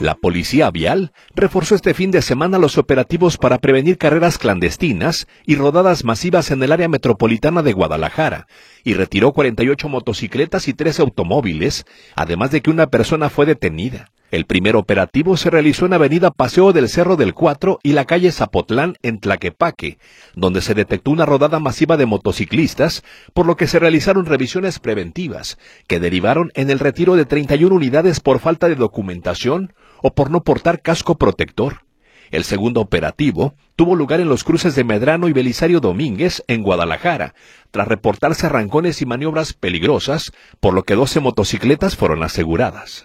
La policía vial reforzó este fin de semana los operativos para prevenir carreras clandestinas y rodadas masivas en el área metropolitana de Guadalajara y retiró 48 motocicletas y 13 automóviles, además de que una persona fue detenida. El primer operativo se realizó en Avenida Paseo del Cerro del Cuatro y la calle Zapotlán en Tlaquepaque, donde se detectó una rodada masiva de motociclistas, por lo que se realizaron revisiones preventivas, que derivaron en el retiro de 31 unidades por falta de documentación o por no portar casco protector. El segundo operativo tuvo lugar en los cruces de Medrano y Belisario Domínguez, en Guadalajara, tras reportarse arrancones y maniobras peligrosas, por lo que 12 motocicletas fueron aseguradas.